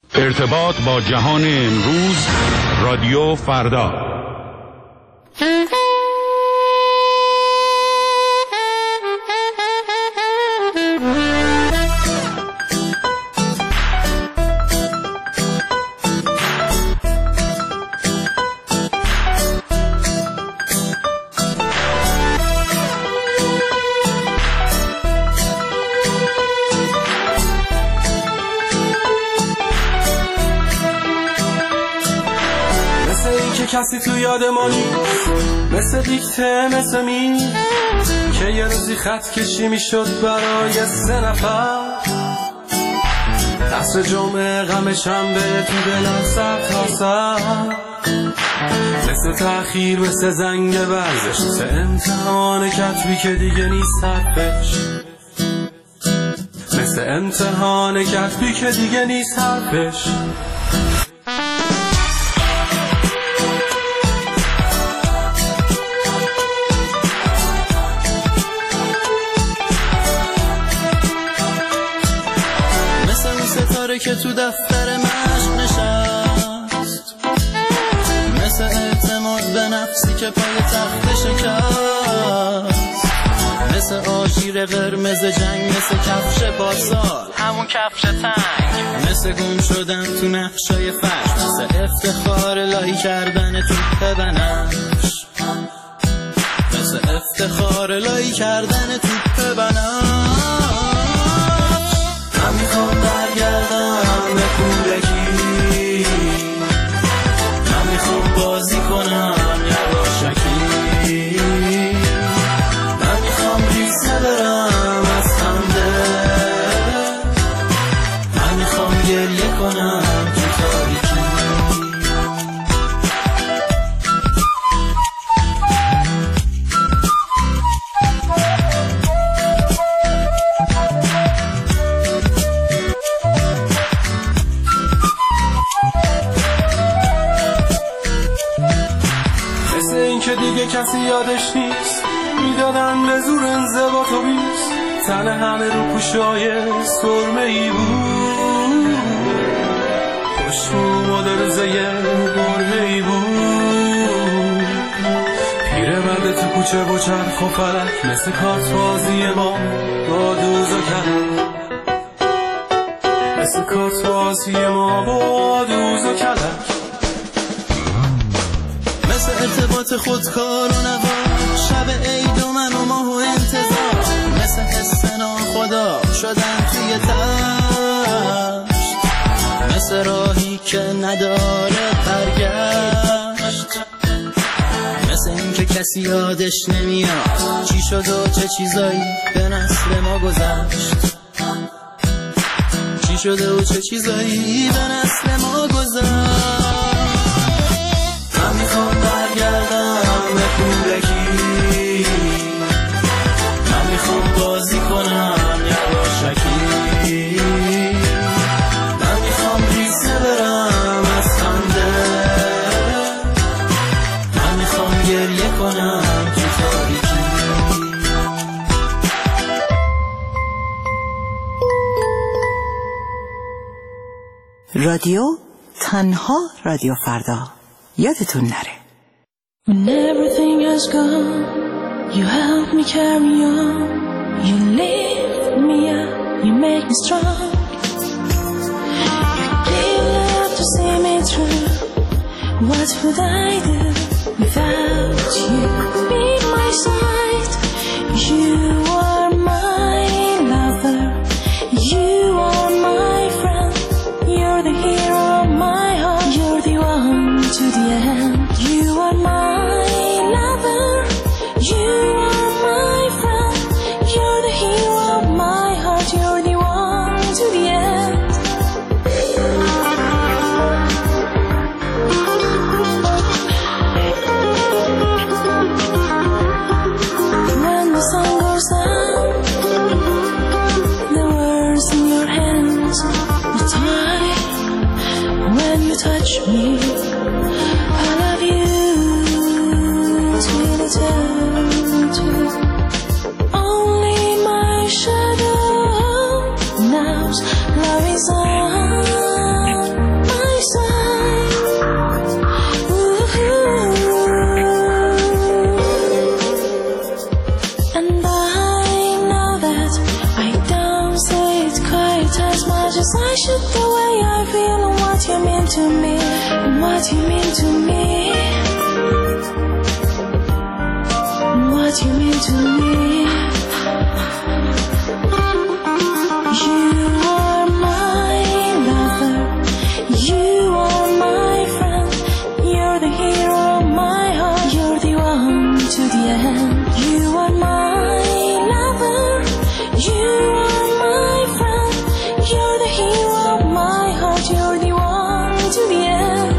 ارتباط با جهان امروز، رادیو فردا. کسی تو یاد ما نیست، مثل دیکته مثل که یه روزی خط کشی میشد برای 3 نفر. عصر جمعه غم شنبه تو دلم سر تا سر، مثل تأخیر مثل زنگ ورزش، مثل امتحان کتبی که دیگه نیست حرفش، مثل امتحان کتبی که دیگه نیست حرفش. که تو دفتر مشق نشست، مثل اعتماد به نفسی که پای تخت شکست، مثل آژیر قرمز جنگ، مثل کفش پاسال همون کفش تنگ، مثل گم شدن تو نقشای فرش، مثل افتخار لای کردن توپ بنفش، مثل افتخار لای کردن توپ بنفش. من میخوام برگردم به کودکی، من میخوام بازی کنم یواشکی، من میخوام ریسه برم از خنده، من میخوام گریه کنم تو تاریکی. دیگه کسی یادش نیست، میدادن به زور انضباط و بیست، تن همه رو پوشای سرمه‌ای بود، خوش مادرزه برهه‌ای بود، پیرمرد تو کوچه با چرخ و فلک، مثل کارت بازی ما با دوز و کلک، مثل کارت بازی ما با دوز و کلک، مثل ارتباط خودکار و نوا، شب عید و من و ماه و انتظار، مثل حس ناخدا شدن توی تشت، مثل راهی که نداره برگشت، مثل این که کسی یادش نمیاد چی شد و چه چیزایی به نسل ما گذشت، چی شده و چه چیزایی به نسل ما گذشت. من میخوام برگردم به کودکی، من میخوام بازی کنم یواشکی، من میخوام ریسه برم از خنده، من میخوام گریه کنم تو تاریکی. رادیو تنها رادیو فردا، یادتون نره. When everything has gone, you help me carry on, you lift me up, you make me strong, you give love to see me through. What would I do without you? Be my side, you are my lover, you are my friend, you're the hero of my heart, you're the one to the end. You are my lover, you are my friend, you're the hero of my heart, you're the one to the end. When the sun goes down, the words in your hands, the time when you touch me, I love you till eternity. Only my shadow knows love is on. just I should the way I feel and what you mean to me, and what you mean to me, and what you mean to me. You are my lover, you are my friend, you're the hero of my heart, you're the one to the end. You are my lover, you are my friend, you're the hero of my heart, you're the one to the end.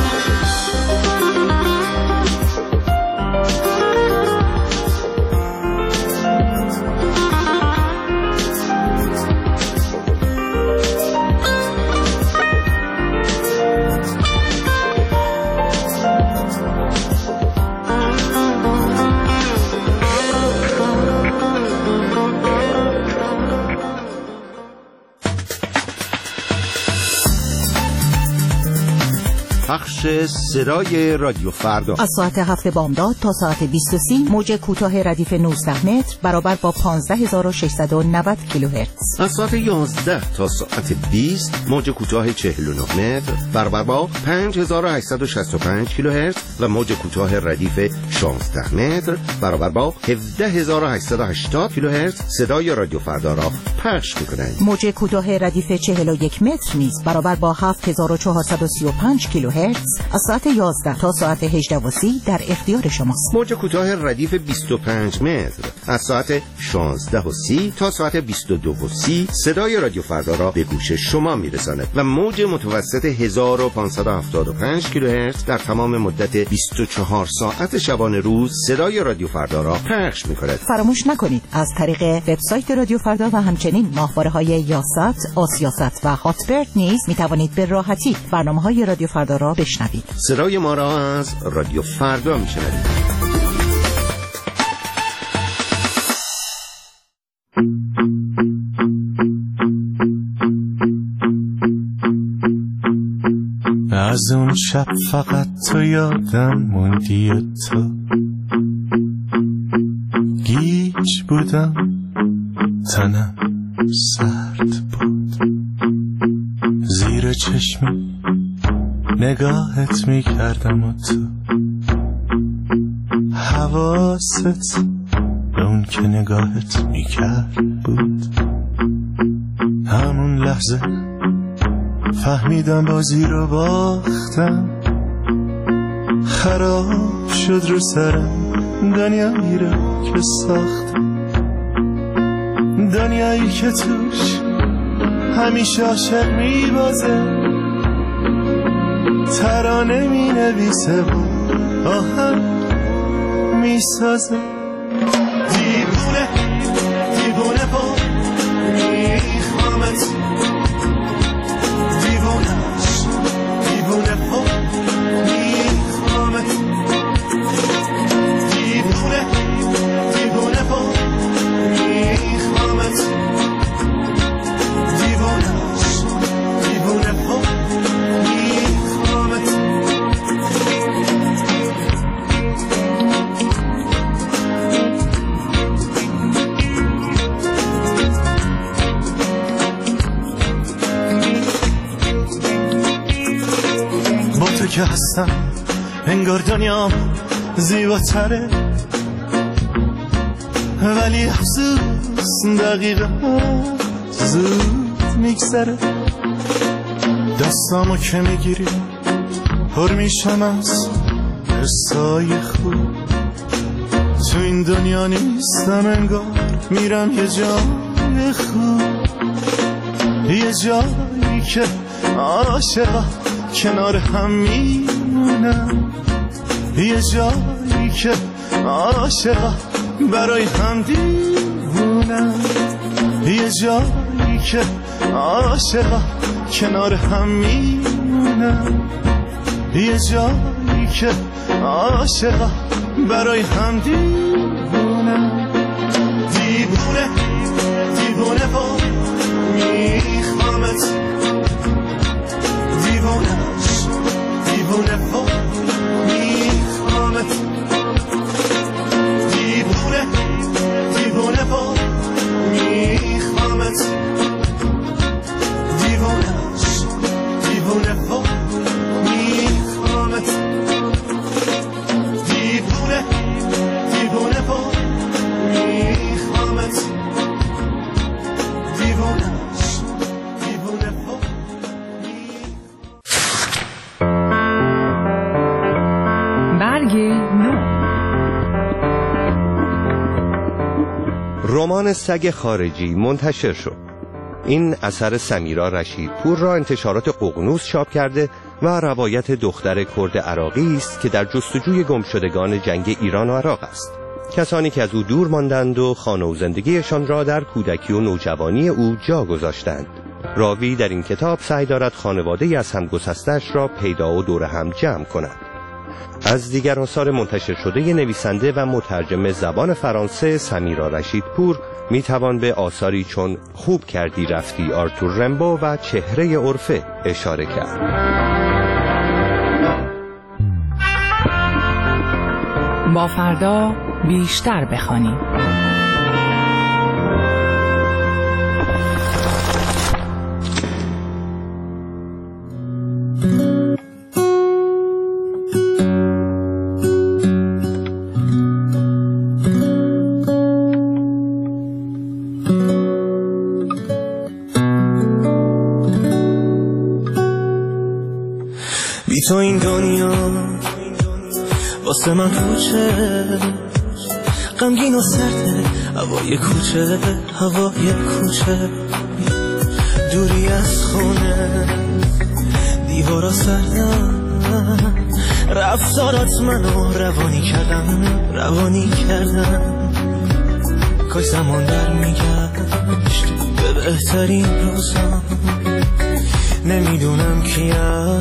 پخش صدای رادیو فردا از ساعت 7 بامداد تا ساعت 23 موج کوتاه ردیف 19 متر برابر با 15690 کیلوهرتز. از ساعت 11 تا ساعت 20 موج کوتاه 49 متر برابر با 5865 کیلوهرتز و موج کوتاه ردیف 16 متر برابر با 17880 کیلوهرتز صدای رادیو فردا را پخش می‌کنند. موج کوتاه ردیف 41 متر نیز برابر با 7435 کیلوهرتز از ساعت 11 تا ساعت 18:30 در اختیار شماست. موج کوتاه ردیف 25 متر از ساعت 16:30 تا ساعت 22:30 صدای رادیو فردا را به گوش شما میرساند و موج متوسط 1575 کیلوهرتز در تمام مدت 24 ساعت شبانه روز صدای رادیو فردا را پخش می‌کند. فراموش نکنید از طریق وبسایت رادیو فردا و همچنین ماهواره‌های یاست، آسیاست و هاتبرد نیز می‌توانید به راحتی برنامه‌های رادیو فردا را بشنوید. صدای ما را از رادیو فردا میشنوید. از اون شب فقط تو یادم موندی و تو گیج بودم، تنم سرد بود، زیر چشمی نگاهت میکردم و تو حواست به اون که نگاهت میکرد بود. همون لحظه فهمیدم بازی رو باختم، خراب شد رو سرم دنیایی رو که ساختم، دنیایی که توش همیشه عاشق میبازه، ترانه می نویسه و آهنگ می سازه. دیوونه دیوونه با میخوامت، دیوونش دیوونه با میخوامت، دیوونه دیوونه با میخوامت، دیوونش دیوونه با که هستم انگار دنیام زیباتره، ولی افسوس دقیقه زود میگذره. دستامو که میگیری پر میشم از حسای خوب، تو این دنیا نیستم انگار میرم یه جای خوب، یه جایی که عاشقا کنار هم میمونم، یه جایی که عاشقا برای هم دیوونم، یه جایی که عاشقا کنار هم میمونم، یه جایی که عاشقا برای هم دیوونم. دیوونه دیوونه با میخوامت، دیوونش دیوونه با میخوامت، دیوونه دیوونه با میخوامت، دیوونش رمان سگ خارجی منتشر شد. این اثر سمیرا رشیدپور را انتشارات ققنوس چاپ کرده و روایت دختر کرد عراقی است که در جستجوی گمشدگان جنگ ایران و عراق است. کسانی که از او دور ماندند و خانه و زندگیشان را در کودکی و نوجوانی او جا گذاشتند. راوی در این کتاب سعی دارد خانواده‌ای از هم گسسته‌اش را پیدا و دور هم جمع کند. از دیگر آثار منتشر شده نویسنده و مترجم زبان فرانسه سمیرا رشیدپور میتوان به آثاری چون خوب کردی رفتی آرتور رمبو و چهره عرفه اشاره کرد. با فردا بیشتر بخوانیم. بی تو این دنیا واسه من کوچه، غمگین و سرده هوای کوچه، هوای کوچه، دوری از خونه، دیوارا سردن، رفتارات منو روانی کردن، کاش زمان در میگشت به بهترین روزم. نمیدونم کیم،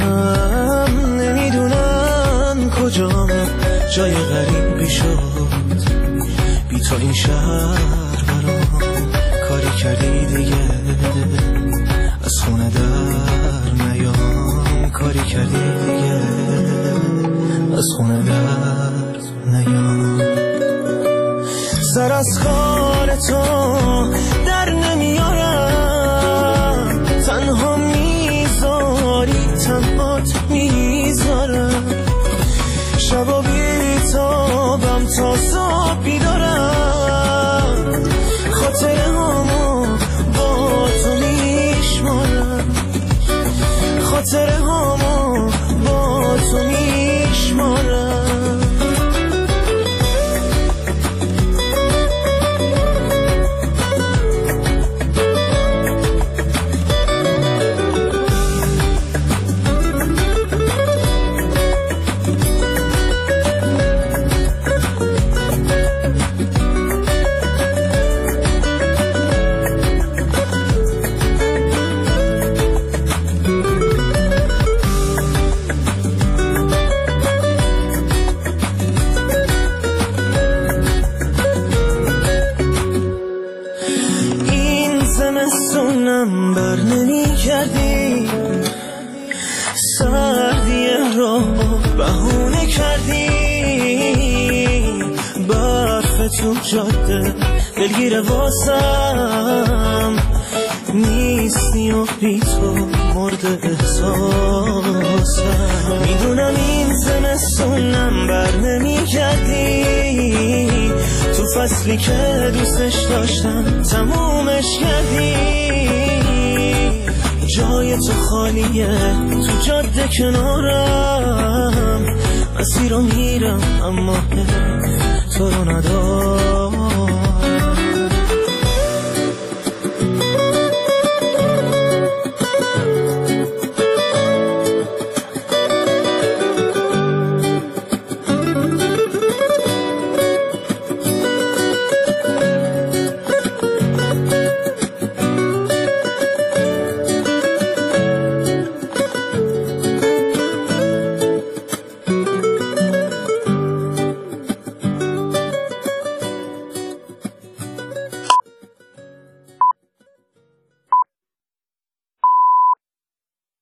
نمیدونم کجام، جای غریبی شد بی تو این شهر برام. کاری کردی دیگه از خونه در نیام، کاری کردی دیگه از خونه در نیام. سر از کار تو در نمیارم، تنها تنهات میذارم، شبا بیتابم تا صبح بیدارم، خاطره هامو با تو میشمارم، خاطره هامو با تو میشمارم. زمستونم بر نمی کردی، سردی را بهونه کردی، برف تو جاده دلگیر واسم نیستی و بی تو مرد احساسم. میدونم این زمستونم بر نمی کردی، تو فصلی که دوستش داشتم تمومش کردی، جای تو خالیه تو جاده کنارم، مسیر رو میرم اما تو رو ندارم.